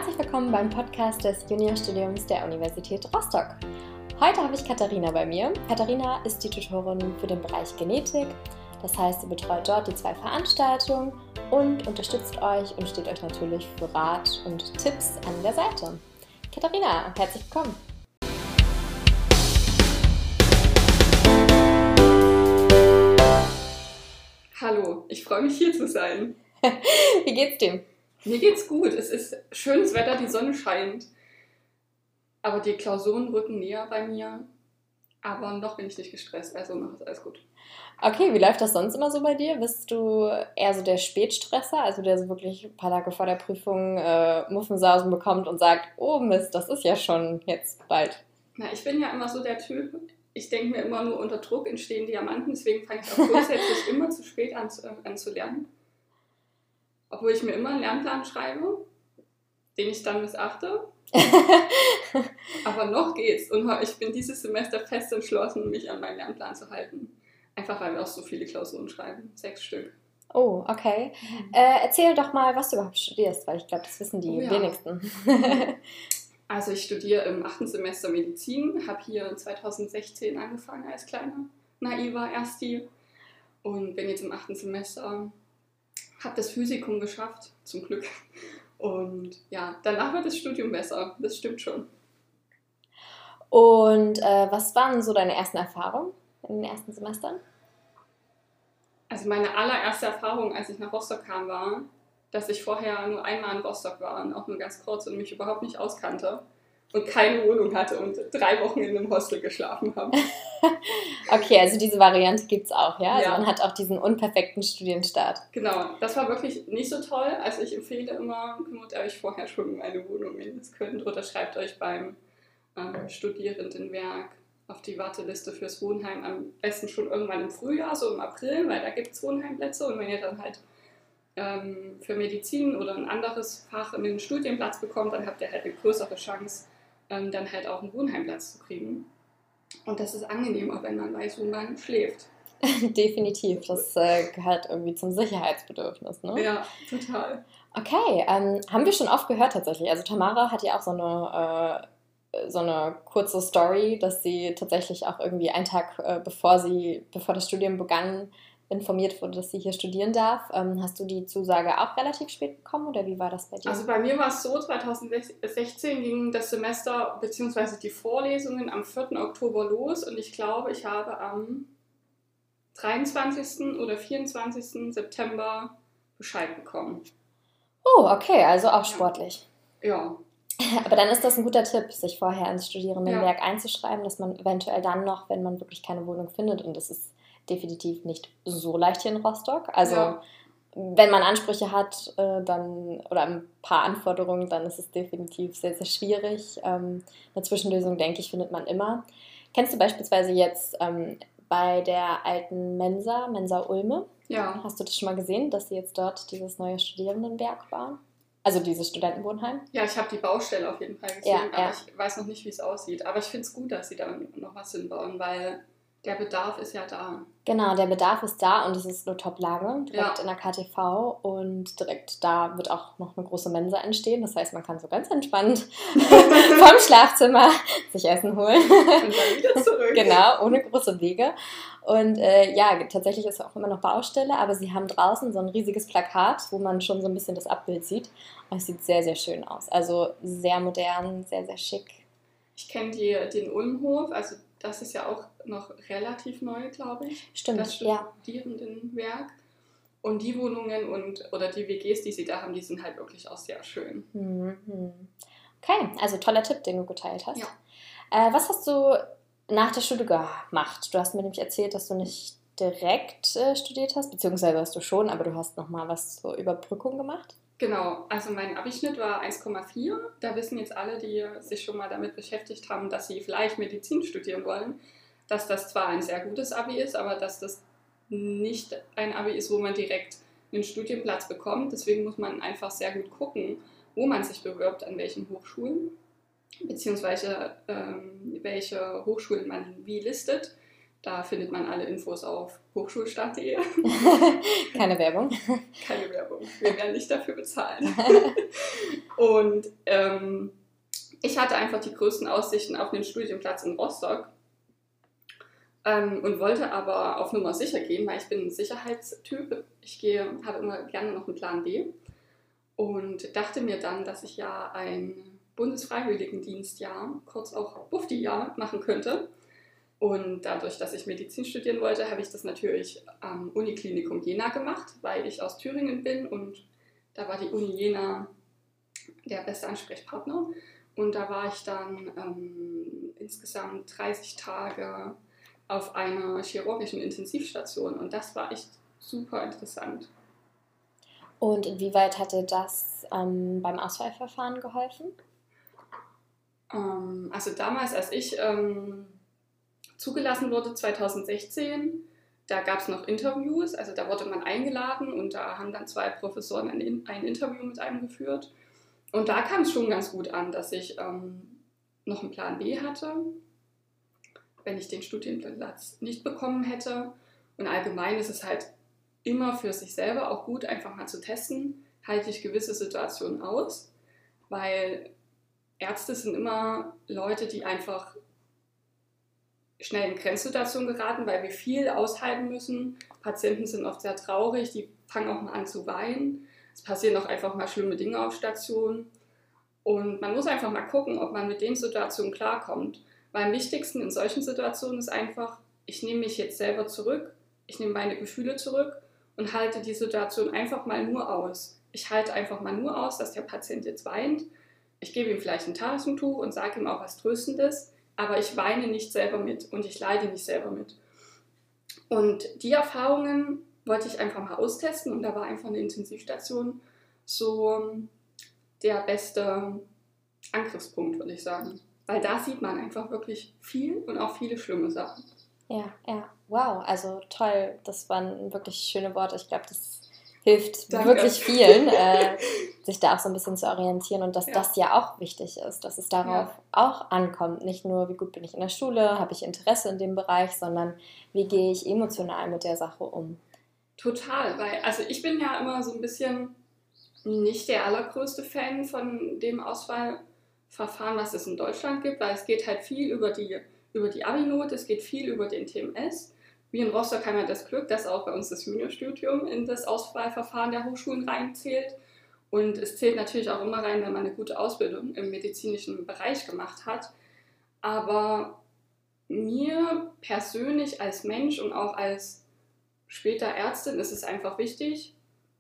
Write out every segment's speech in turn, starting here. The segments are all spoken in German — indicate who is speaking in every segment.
Speaker 1: Herzlich willkommen beim Podcast des Juniorstudiums der Universität Rostock. Heute habe ich Katharina bei mir. Katharina ist die Tutorin für den Bereich Genetik. Das heißt, sie betreut dort die 2 Veranstaltungen und unterstützt euch und steht euch natürlich für Rat und Tipps an der Seite. Katharina, herzlich willkommen.
Speaker 2: Hallo, ich freue mich hier zu sein.
Speaker 1: Wie geht's dir?
Speaker 2: Mir geht's gut. Es ist schönes Wetter, die Sonne scheint. Aber die Klausuren rücken näher bei mir. Aber noch bin ich nicht gestresst, also noch ist alles gut.
Speaker 1: Okay, wie läuft das sonst immer so bei dir? Bist du eher so der Spätstresser, also der so wirklich ein paar Tage vor der Prüfung Muffensausen bekommt und sagt, oh Mist, das ist ja schon jetzt bald?
Speaker 2: Na, ich bin ja immer so der Typ, ich denke mir immer nur unter Druck entstehen Diamanten, deswegen fange ich auch grundsätzlich immer zu spät an zu lernen. Obwohl ich mir immer einen Lernplan schreibe, den ich dann missachte. Aber noch geht's. Und ich bin dieses Semester fest entschlossen, mich an meinen Lernplan zu halten. Einfach weil wir auch so viele Klausuren schreiben. 6 Stück.
Speaker 1: Oh, okay. Erzähl doch mal, was du überhaupt studierst, weil ich glaube, das wissen die wenigsten.
Speaker 2: Also ich studiere im 8. Semester Medizin, habe hier 2016 angefangen als kleiner naiver Ersti und bin jetzt im 8. Semester. Habe das Physikum geschafft, zum Glück. Und ja, danach wird das Studium besser, das stimmt schon.
Speaker 1: Und was waren so deine ersten Erfahrungen in den ersten Semestern?
Speaker 2: Also meine allererste Erfahrung, als ich nach Rostock kam, war, dass ich vorher nur einmal in Rostock war und auch nur ganz kurz und mich überhaupt nicht auskannte und keine Wohnung hatte und 3 Wochen in einem Hostel geschlafen habe.
Speaker 1: Okay, also diese Variante gibt es auch, ja? Also
Speaker 2: Ja.
Speaker 1: man hat auch diesen unperfekten Studienstart.
Speaker 2: Genau, das war wirklich nicht so toll. Also ich empfehle immer, kümmert euch vorher schon um eine Wohnung, wenn ihr es könnt, oder schreibt euch beim Studierendenwerk auf die Warteliste fürs Wohnheim, am besten schon irgendwann im Frühjahr, so im April, weil da gibt es Wohnheimplätze und wenn ihr dann halt für Medizin oder ein anderes Fach einen Studienplatz bekommt, dann habt ihr halt eine größere Chance, dann halt auch einen Wohnheimplatz zu kriegen. Und das ist angenehmer, wenn man weiß, wo man schläft.
Speaker 1: Definitiv, das gehört irgendwie zum Sicherheitsbedürfnis, ne?
Speaker 2: Ja, total.
Speaker 1: Okay, haben wir schon oft gehört tatsächlich. Also Tamara hat ja auch so eine kurze Story, dass sie tatsächlich auch irgendwie einen Tag bevor das Studium begann, informiert wurde, dass sie hier studieren darf. Hast du die Zusage auch relativ spät bekommen oder wie war das bei dir?
Speaker 2: Also bei mir war es so, 2016 ging das Semester bzw. die Vorlesungen am 4. Oktober los und ich glaube, ich habe am 23. oder 24. September Bescheid bekommen.
Speaker 1: Oh, okay, also auch sportlich.
Speaker 2: Ja.
Speaker 1: Aber dann ist das ein guter Tipp, sich vorher ins Studierendenwerk einzuschreiben, dass man eventuell dann noch, wenn man wirklich keine Wohnung findet, und das ist definitiv nicht so leicht hier in Rostock, also wenn man Ansprüche hat dann oder ein paar Anforderungen, dann ist es definitiv sehr, sehr schwierig. Eine Zwischenlösung, denke ich, findet man immer. Kennst du beispielsweise jetzt bei der alten Mensa Ulme?
Speaker 2: Ja.
Speaker 1: Hast du das schon mal gesehen, dass sie jetzt dort dieses neue Studierendenwerk bauen? Also dieses Studentenwohnheim?
Speaker 2: Ja, ich habe die Baustelle auf jeden Fall gesehen,
Speaker 1: Ja.
Speaker 2: aber ich weiß noch nicht, wie es aussieht. Aber ich finde es gut, dass sie da noch was hinbauen, weil der Bedarf ist ja da.
Speaker 1: Genau, der Bedarf ist da und es ist eine Top-Lage, direkt in der KTV und direkt da wird auch noch eine große Mensa entstehen. Das heißt, man kann so ganz entspannt vom Schlafzimmer sich Essen holen.
Speaker 2: Und dann wieder zurück.
Speaker 1: Genau, ohne große Wege. Und tatsächlich ist auch immer noch Baustelle, aber sie haben draußen so ein riesiges Plakat, wo man schon so ein bisschen das Abbild sieht. Und es sieht sehr, sehr schön aus. Also sehr modern, sehr, sehr schick.
Speaker 2: Ich kenne den Ulmhof, also das ist ja auch noch relativ neu, glaube ich.
Speaker 1: Stimmt,
Speaker 2: das Studierendenwerk. Und die Wohnungen oder die WGs, die sie da haben, die sind halt wirklich auch sehr schön.
Speaker 1: Okay, also toller Tipp, den du geteilt hast.
Speaker 2: Ja.
Speaker 1: Was hast du nach der Schule gemacht? Du hast mir nämlich erzählt, dass du nicht direkt studiert hast, beziehungsweise hast du schon, aber du hast nochmal was zur Überbrückung gemacht.
Speaker 2: Genau, also mein Abischnitt war 1,4. Da wissen jetzt alle, die sich schon mal damit beschäftigt haben, dass sie vielleicht Medizin studieren wollen, dass das zwar ein sehr gutes Abi ist, aber dass das nicht ein Abi ist, wo man direkt einen Studienplatz bekommt. Deswegen muss man einfach sehr gut gucken, wo man sich bewirbt, an welchen Hochschulen, beziehungsweise welche Hochschulen man wie listet. Da findet man alle Infos auf hochschulstart.de.
Speaker 1: Keine Werbung.
Speaker 2: Keine Werbung. Wir werden nicht dafür bezahlt. Und ich hatte einfach die größten Aussichten auf einen Studienplatz in Rostock und wollte aber auf Nummer sicher gehen, weil ich bin ein Sicherheitstyp. Habe immer gerne noch einen Plan B und dachte mir dann, dass ich ja ein Bundesfreiwilligendienstjahr, kurz auch BUFDI-Jahr, machen könnte. Und dadurch, dass ich Medizin studieren wollte, habe ich das natürlich am Uniklinikum Jena gemacht, weil ich aus Thüringen bin und da war die Uni Jena der beste Ansprechpartner. Und da war ich dann insgesamt 30 Tage auf einer chirurgischen Intensivstation und das war echt super interessant.
Speaker 1: Und inwieweit hatte das beim Auswahlverfahren geholfen?
Speaker 2: Also damals, als ich zugelassen wurde, 2016, da gab es noch Interviews, also da wurde man eingeladen und da haben dann 2 Professoren ein Interview mit einem geführt. Und da kam es schon ganz gut an, dass ich noch einen Plan B hatte, wenn ich den Studienplatz nicht bekommen hätte. Und allgemein ist es halt immer für sich selber auch gut, einfach mal zu testen, halte ich gewisse Situationen aus, weil Ärzte sind immer Leute, die einfach schnell in Grenzsituationen geraten, weil wir viel aushalten müssen. Patienten sind oft sehr traurig, die fangen auch mal an zu weinen. Es passieren auch einfach mal schlimme Dinge auf Stationen. Und man muss einfach mal gucken, ob man mit den Situationen klarkommt. Weil am wichtigsten in solchen Situationen ist einfach, ich nehme mich jetzt selber zurück, ich nehme meine Gefühle zurück und halte die Situation einfach mal nur aus. Ich halte einfach mal nur aus, dass der Patient jetzt weint. Ich gebe ihm vielleicht ein Taschentuch und sage ihm auch was Tröstendes, aber ich weine nicht selber mit und ich leide nicht selber mit. Und die Erfahrungen wollte ich einfach mal austesten und da war einfach eine Intensivstation so der beste Angriffspunkt, würde ich sagen. Weil da sieht man einfach wirklich viel und auch viele schlimme Sachen.
Speaker 1: Ja, wow, also toll, das waren wirklich schöne Worte. Ich glaube, das hilft wirklich vielen, sich da auch so ein bisschen zu orientieren und dass das ja auch wichtig ist, dass es darauf auch ankommt. Nicht nur, wie gut bin ich in der Schule, habe ich Interesse in dem Bereich, sondern wie gehe ich emotional mit der Sache um.
Speaker 2: Total, weil also ich bin ja immer so ein bisschen nicht der allergrößte Fan von dem Auswahlverfahren, was es in Deutschland gibt, weil es geht halt viel über die Abi-Note, es geht viel über den TMS. Wir in Rostock haben ja das Glück, dass auch bei uns das Juniorstudium in das Auswahlverfahren der Hochschulen reinzählt. Und es zählt natürlich auch immer rein, wenn man eine gute Ausbildung im medizinischen Bereich gemacht hat. Aber mir persönlich als Mensch und auch als später Ärztin ist es einfach wichtig,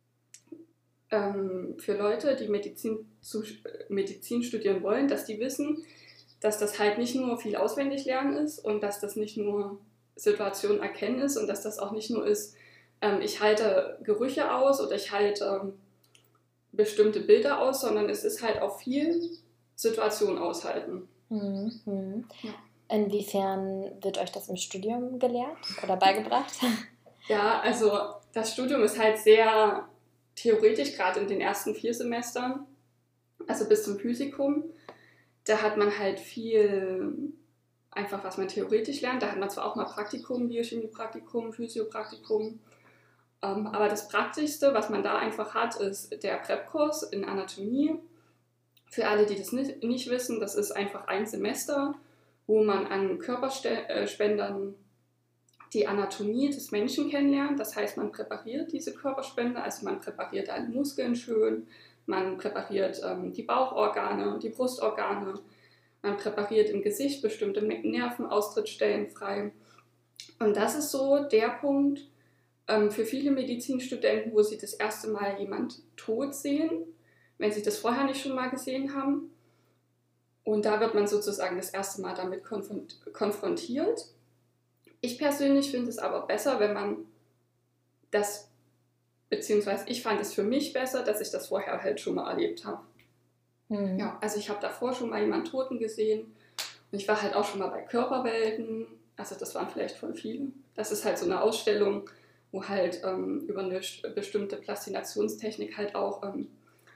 Speaker 2: für Leute, die Medizin studieren wollen, dass die wissen, dass das halt nicht nur viel auswendig lernen ist und dass das nicht nur Situationen erkennen ist und dass das auch nicht nur ist, ich halte Gerüche aus oder ich halte bestimmte Bilder aus, sondern es ist halt auch viel Situationen aushalten.
Speaker 1: Mhm. Ja. Inwiefern wird euch das im Studium gelehrt oder beigebracht?
Speaker 2: Ja, also das Studium ist halt sehr theoretisch, gerade in den ersten 4 Semestern, also bis zum Physikum. Da hat man halt viel, einfach was man theoretisch lernt. Da hat man zwar auch mal Praktikum, Biochemie-Praktikum, Physiopraktikum, aber das Praktischste, was man da einfach hat, ist der Prep-Kurs in Anatomie. Für alle, die das nicht wissen, das ist einfach ein Semester, wo man an Körperspendern die Anatomie des Menschen kennenlernt. Das heißt, man präpariert diese Körperspender, also man präpariert alle Muskeln schön, man präpariert die Bauchorgane, die Brustorgane, man präpariert im Gesicht bestimmte Nervenaustrittsstellen frei. Und das ist so der Punkt für viele Medizinstudenten, wo sie das erste Mal jemand tot sehen, wenn sie das vorher nicht schon mal gesehen haben. Und da wird man sozusagen das erste Mal damit konfrontiert. Ich persönlich finde es aber besser, wenn man das, beziehungsweise ich fand es für mich besser, dass ich das vorher halt schon mal erlebt habe. Mhm. Ja, also ich habe davor schon mal jemanden Toten gesehen und ich war halt auch schon mal bei Körperwelten, also das waren vielleicht voll viele. Das ist halt so eine Ausstellung, wo halt über eine bestimmte Plastinationstechnik halt auch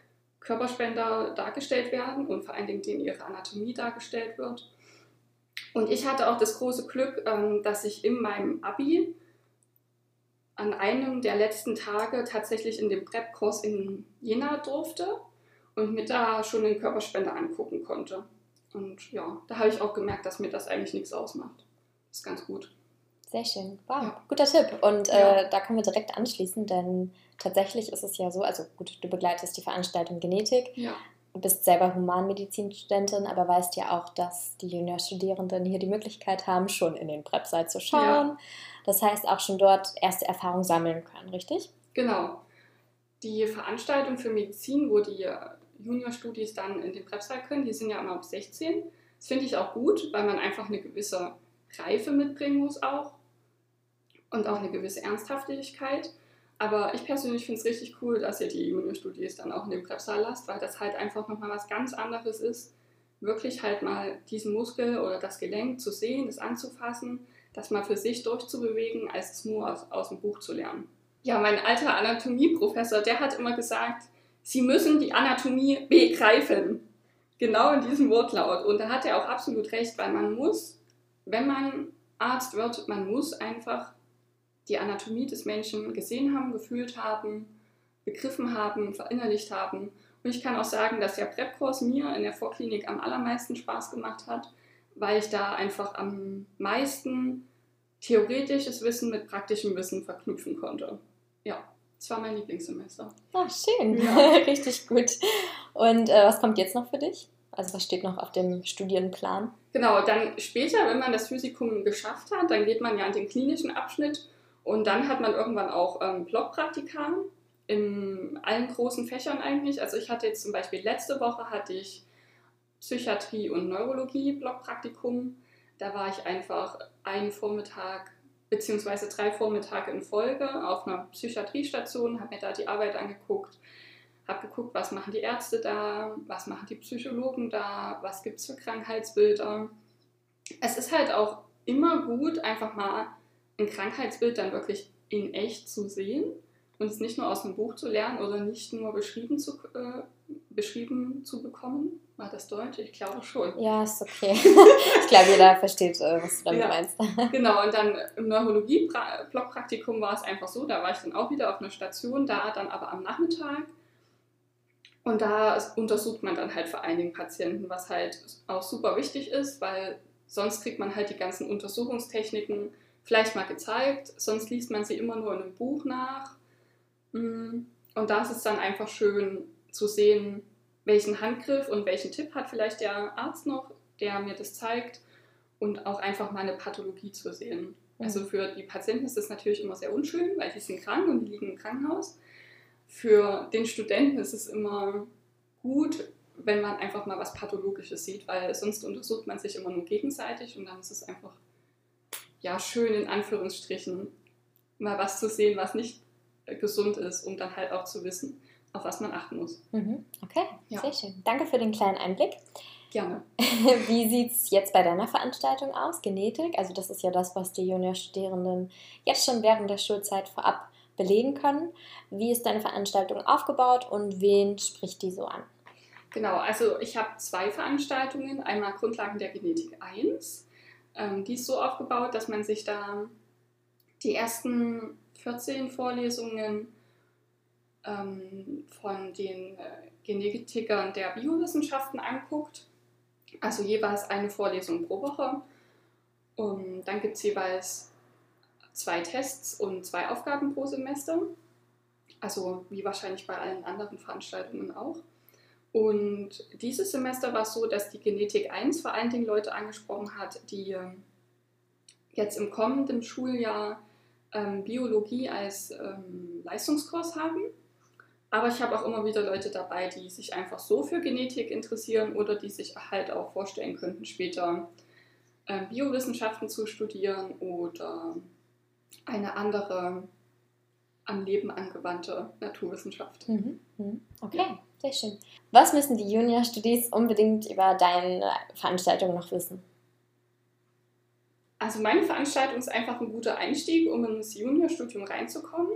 Speaker 2: Körperspender dargestellt werden und vor allen Dingen denen ihre Anatomie dargestellt wird. Und ich hatte auch das große Glück, dass ich in meinem Abi an einem der letzten Tage tatsächlich in dem Prep-Kurs in Jena durfte und mir da schon den Körperspender angucken konnte. Und ja, da habe ich auch gemerkt, dass mir das eigentlich nichts ausmacht. Das ist ganz gut.
Speaker 1: Sehr schön. Wow, ja. Guter Tipp. Und da können wir direkt anschließen, denn tatsächlich ist es ja so, also gut, du begleitest die Veranstaltung Genetik, du bist selber Humanmedizinstudentin, aber weißt ja auch, dass die Juniorstudierenden hier die Möglichkeit haben, schon in den Prep-Site zu schauen. Ja. Das heißt, auch schon dort erste Erfahrungen sammeln können, richtig?
Speaker 2: Genau. Die Veranstaltung für Medizin, wo die Juniorstudis dann in den Prep-Site können, die sind ja immer ab 16. Das finde ich auch gut, weil man einfach eine gewisse Reife mitbringen muss auch und auch eine gewisse Ernsthaftigkeit. Aber ich persönlich finde es richtig cool, dass ihr die Juniorstudis dann auch in den Prep-Saal lasst, weil das halt einfach nochmal was ganz anderes ist, wirklich halt mal diesen Muskel oder das Gelenk zu sehen, das anzufassen, das mal für sich durchzubewegen, als es nur aus dem Buch zu lernen. Ja, mein alter Anatomieprofessor, der hat immer gesagt, Sie müssen die Anatomie begreifen. Genau in diesem Wortlaut. Und da hat er auch absolut recht, weil man muss, wenn man Arzt wird, man muss einfach die Anatomie des Menschen gesehen haben, gefühlt haben, begriffen haben, verinnerlicht haben. Und ich kann auch sagen, dass der Prep-Kurs mir in der Vorklinik am allermeisten Spaß gemacht hat, weil ich da einfach am meisten theoretisches Wissen mit praktischem Wissen verknüpfen konnte. Ja, das war mein Lieblingssemester.
Speaker 1: Ach, schön. Ja. Richtig gut. Und was kommt jetzt noch für dich? Also was steht noch auf dem Studienplan?
Speaker 2: Genau, dann später, wenn man das Physikum geschafft hat, dann geht man ja in den klinischen Abschnitt und dann hat man irgendwann auch Blockpraktika in allen großen Fächern eigentlich. Also ich hatte jetzt zum Beispiel letzte Woche hatte ich Psychiatrie und Neurologie Blockpraktikum. Da war ich einfach einen Vormittag beziehungsweise 3 Vormittage in Folge auf einer Psychiatriestation, habe mir da die Arbeit angeguckt, habe geguckt, was machen die Ärzte da, was machen die Psychologen da, was gibt es für Krankheitsbilder. Es ist halt auch immer gut, einfach mal ein Krankheitsbild dann wirklich in echt zu sehen und es nicht nur aus einem Buch zu lernen oder nicht nur beschrieben zu bekommen. War das Deutsch? Ich glaube schon.
Speaker 1: Ja, ist okay. Ich glaube, jeder versteht, was du damit meinst.
Speaker 2: Genau, und dann im Neurologie-Blockpraktikum war es einfach so, da war ich dann auch wieder auf einer Station, da dann aber am Nachmittag. Und da untersucht man dann halt vor allen Dingen Patienten, was halt auch super wichtig ist, weil sonst kriegt man halt die ganzen Untersuchungstechniken vielleicht mal gezeigt, sonst liest man sie immer nur in einem Buch nach. Und da ist es dann einfach schön zu sehen, welchen Handgriff und welchen Tipp hat vielleicht der Arzt noch, der mir das zeigt und auch einfach mal eine Pathologie zu sehen. Also für die Patienten ist das natürlich immer sehr unschön, weil die sind krank und die liegen im Krankenhaus. Für den Studenten ist es immer gut, wenn man einfach mal was Pathologisches sieht, weil sonst untersucht man sich immer nur gegenseitig und dann ist es einfach ja schön in Anführungsstrichen mal was zu sehen, was nicht gesund ist, um dann halt auch zu wissen, auf was man achten muss.
Speaker 1: Okay, ja. Sehr schön. Danke für den kleinen Einblick.
Speaker 2: Gerne.
Speaker 1: Wie sieht es jetzt bei deiner Veranstaltung aus, Genetik? Also das ist ja das, was die Juniorstudierenden jetzt schon während der Schulzeit vorab belegen können. Wie ist deine Veranstaltung aufgebaut und wen spricht die so an?
Speaker 2: Genau, also ich habe 2 Veranstaltungen. Einmal Grundlagen der Genetik 1. Die ist so aufgebaut, dass man sich da die ersten 14 Vorlesungen von den Genetikern der Biowissenschaften anguckt. Also jeweils eine Vorlesung pro Woche. Und dann gibt es jeweils 2 Tests und 2 Aufgaben pro Semester. Also wie wahrscheinlich bei allen anderen Veranstaltungen auch. Und dieses Semester war es so, dass die Genetik 1 vor allen Dingen Leute angesprochen hat, die jetzt im kommenden Schuljahr Biologie als Leistungskurs haben. Aber ich habe auch immer wieder Leute dabei, die sich einfach so für Genetik interessieren oder die sich halt auch vorstellen könnten, später Biowissenschaften zu studieren oder eine andere am Leben angewandte Naturwissenschaft.
Speaker 1: Okay, ja. Sehr schön. Was müssen die Junior-Studis unbedingt über deine Veranstaltung noch wissen?
Speaker 2: Also meine Veranstaltung ist einfach ein guter Einstieg, um ins Juniorstudium reinzukommen,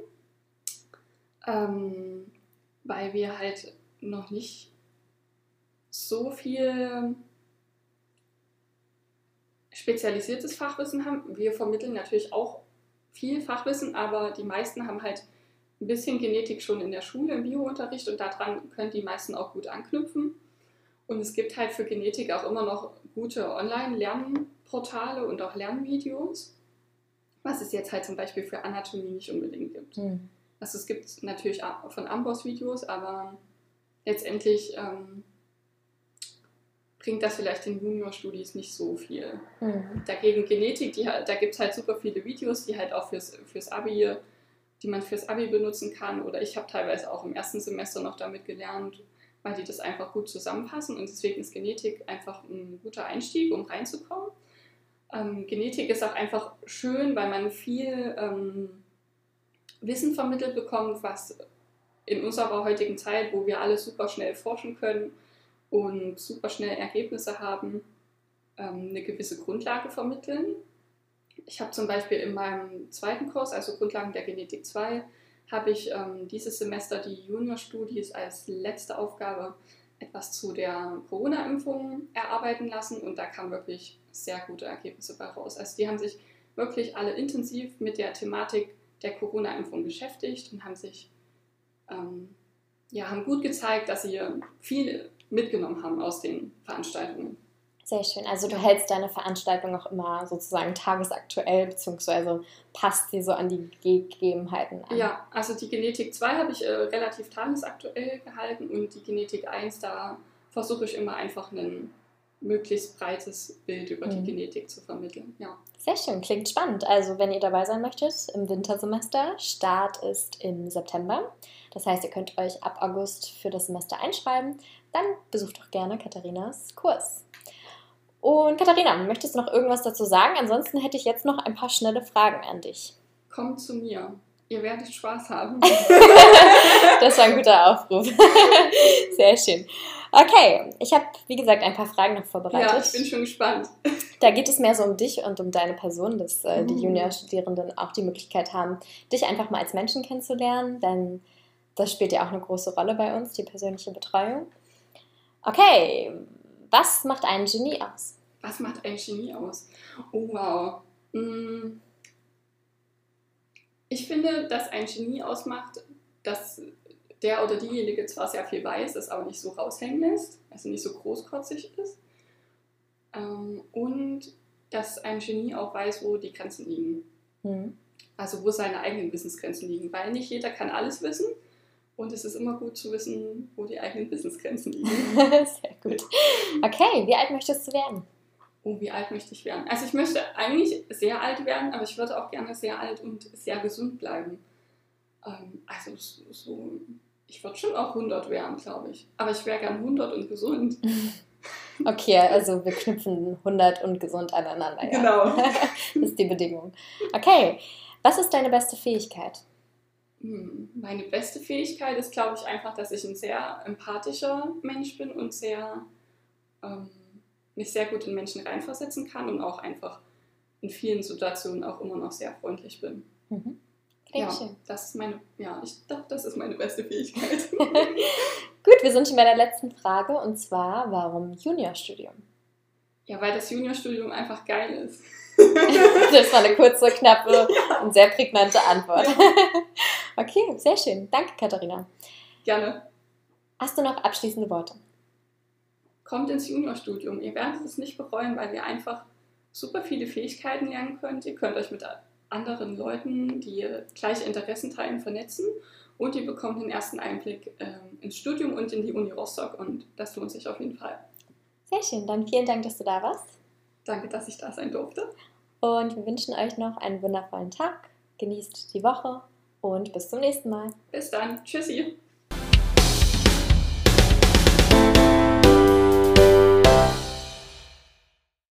Speaker 2: weil wir halt noch nicht so viel spezialisiertes Fachwissen haben. Wir vermitteln natürlich auch viel Fachwissen, aber die meisten haben halt ein bisschen Genetik schon in der Schule, im Biounterricht, und daran können die meisten auch gut anknüpfen. Und es gibt halt für Genetik auch immer noch gute Online-Lernportale und auch Lernvideos, was es jetzt halt zum Beispiel für Anatomie nicht unbedingt gibt. Also es gibt natürlich von Amboss Videos, aber letztendlich bringt das vielleicht den Junior-Studis nicht so viel. Dagegen Genetik, da gibt es halt super viele Videos, die halt auch fürs Abi, die man fürs Abi benutzen kann. Oder ich habe teilweise auch im ersten Semester noch damit gelernt, weil die das einfach gut zusammenfassen. Und deswegen ist Genetik einfach ein guter Einstieg, um reinzukommen. Genetik ist auch einfach schön, weil man viel Wissen vermittelt bekommt, was in unserer heutigen Zeit, wo wir alle super schnell forschen können und super schnell Ergebnisse haben, eine gewisse Grundlage vermitteln. Ich habe zum Beispiel in meinem zweiten Kurs, also Grundlagen der Genetik 2, habe ich dieses Semester die Junior-Studis als letzte Aufgabe etwas zu der Corona-Impfung erarbeiten lassen, und da kamen wirklich sehr gute Ergebnisse bei raus. Also die haben sich wirklich alle intensiv mit der Thematik der Corona-Impfung beschäftigt und haben sich haben gut gezeigt, dass sie viel mitgenommen haben aus den Veranstaltungen.
Speaker 1: Sehr schön. Also du hältst deine Veranstaltung auch immer sozusagen tagesaktuell, beziehungsweise passt sie so an die Gegebenheiten an?
Speaker 2: Ja, also die Genetik 2 habe ich relativ tagesaktuell gehalten, und die Genetik 1, da versuche ich immer einfach ein möglichst breites Bild über die Genetik zu vermitteln. Ja.
Speaker 1: Sehr schön, klingt spannend. Also wenn ihr dabei sein möchtet im Wintersemester, Start ist im September. Das heißt, ihr könnt euch ab August für das Semester einschreiben. Dann besucht doch gerne Katharinas Kurs. Und Katharina, möchtest du noch irgendwas dazu sagen? Ansonsten hätte ich jetzt noch ein paar schnelle Fragen an dich.
Speaker 2: Kommt zu mir. Ihr werdet Spaß haben.
Speaker 1: Das war ein guter Aufruf. Sehr schön. Okay, ich habe, wie gesagt, ein paar Fragen noch vorbereitet.
Speaker 2: Ja, ich bin schon gespannt.
Speaker 1: Da geht es mehr so um dich und um deine Person, dass die Juniorstudierenden auch die Möglichkeit haben, dich einfach mal als Menschen kennenzulernen, denn das spielt ja auch eine große Rolle bei uns, die persönliche Betreuung. Okay, was macht ein Genie aus?
Speaker 2: Was macht ein Genie aus? Oh, wow. Ich finde, dass ein Genie ausmacht, dass der oder diejenige zwar sehr viel weiß, es aber nicht so raushängen lässt, also nicht so großkotzig ist. Und dass ein Genie auch weiß, wo die Grenzen liegen. Also wo seine eigenen Wissensgrenzen liegen. Weil nicht jeder kann alles wissen. Und es ist immer gut zu wissen, wo die eigenen Wissensgrenzen liegen.
Speaker 1: Sehr gut. Okay, wie alt möchtest du werden?
Speaker 2: Oh, wie alt möchte ich werden? Also ich möchte eigentlich sehr alt werden, aber ich würde auch gerne sehr alt und sehr gesund bleiben. Also so, ich würde schon auch 100 werden, glaube ich. Aber ich wäre gern 100 und gesund.
Speaker 1: Okay, also wir knüpfen 100 und gesund aneinander. Ja.
Speaker 2: Genau.
Speaker 1: Das ist die Bedingung. Okay, was ist deine beste Fähigkeit?
Speaker 2: Meine beste Fähigkeit ist, glaube ich, einfach, dass ich ein sehr empathischer Mensch bin und mich sehr gut in Menschen reinversetzen kann und auch einfach in vielen Situationen auch immer noch sehr freundlich bin. Schön. Ich glaube, das ist meine beste Fähigkeit.
Speaker 1: Gut, wir sind schon bei der letzten Frage, und zwar, warum Juniorstudium?
Speaker 2: Ja, weil das Juniorstudium einfach geil ist.
Speaker 1: Das war eine kurze, knappe und sehr prägnante Antwort. Okay, sehr schön. Danke, Katharina.
Speaker 2: Gerne.
Speaker 1: Hast du noch abschließende Worte?
Speaker 2: Kommt ins Juniorstudium. Ihr werdet es nicht bereuen, weil ihr einfach super viele Fähigkeiten lernen könnt. Ihr könnt euch mit anderen Leuten, die gleiche Interessen teilen, vernetzen, und ihr bekommt den ersten Einblick ins Studium und in die Uni Rostock, und das lohnt sich auf jeden Fall.
Speaker 1: Sehr schön, dann vielen Dank, dass du da warst.
Speaker 2: Danke, dass ich da sein durfte.
Speaker 1: Und wir wünschen euch noch einen wundervollen Tag. Genießt die Woche und bis zum nächsten Mal.
Speaker 2: Bis dann. Tschüssi.